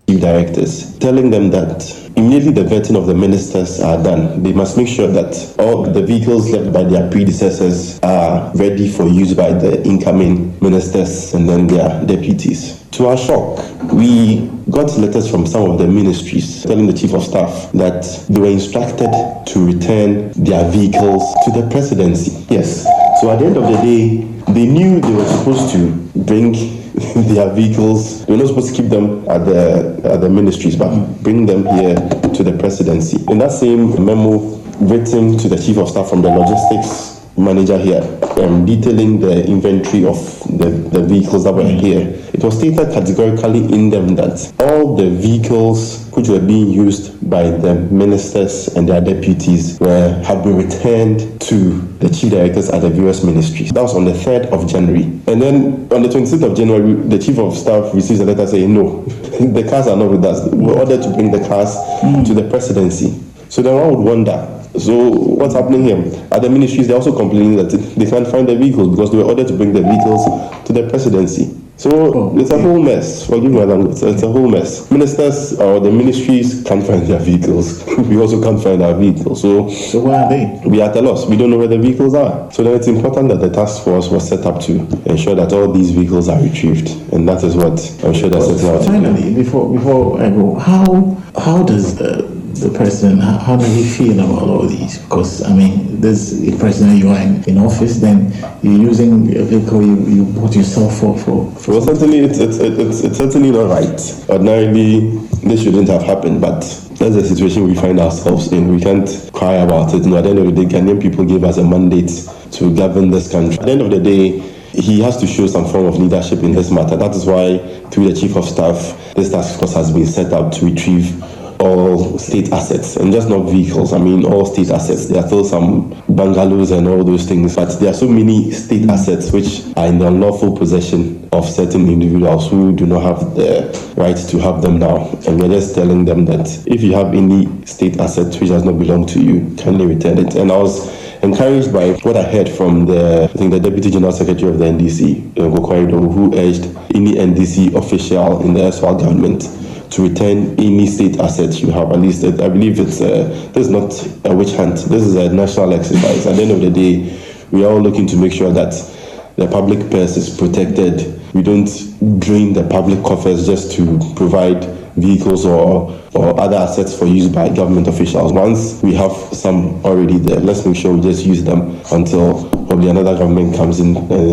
chief directors, telling them that immediately the vetting of the ministers are done, they must make sure that all the vehicles left by their predecessors are ready for use by the incoming ministers and then their deputies. To our shock, we got letters from some of the ministries telling the chief of staff that they were instructed to return their vehicles to the presidency. Yes. So at the end of the day, they knew they were supposed to bring their vehicles. They were not supposed to keep them at the ministries, but bring them here to the presidency. In that same memo written to the chief of staff from the logistics manager here, detailing the inventory of the vehicles that were here, it was stated categorically in them that all the vehicles which were being used by the ministers and their deputies have been returned to the chief directors at the various ministries. That was on the 3rd of January. And then on the 26th of January, the chief of staff receives a letter saying, no, the cars are not with us. We're ordered to bring the cars to the presidency. So then one would wonder, so what's happening here? At the ministries, they're also complaining that they can't find the vehicles because they were ordered to bring the vehicles to the presidency. So it's a whole mess. Forgive my language. It's a whole mess. Ministers or the ministries can't find their vehicles. We also can't find our vehicles. So where are they? We are at a loss. We don't know where the vehicles are. So then it's important that the task force was set up to ensure that all these vehicles are retrieved. And that is what I'm sure that's setting out. Finally, before I go, how does the president, how does he feel about all these? Because, I mean, this president, you are in office, then you're using a vehicle you bought yourself for. Well, certainly, it's certainly not right. Ordinarily, this shouldn't have happened, but that's the situation we find ourselves in. We can't cry about it. At the end of the day, Ghanaian people gave us a mandate to govern this country. At the end of the day, he has to show some form of leadership in this matter. That is why, through the chief of staff, this task force has been set up to retrieve all state assets, and just not vehicles. I mean, all state assets. There are still some bungalows and all those things, but there are so many state assets which are in the unlawful possession of certain individuals who do not have the right to have them now. And we're just telling them that if you have any state asset which does not belong to you, kindly return it. And I was encouraged by what I heard from the Deputy General Secretary of the NDC, who urged any NDC official in the erstwhile government to return any state assets you have. At least, I believe this is not a witch hunt. This is a national exercise. At the end of the day, we are all looking to make sure that the public purse is protected. We don't drain the public coffers just to provide vehicles or other assets for use by government officials. Once we have some already there, let's make sure we just use them until probably another government comes in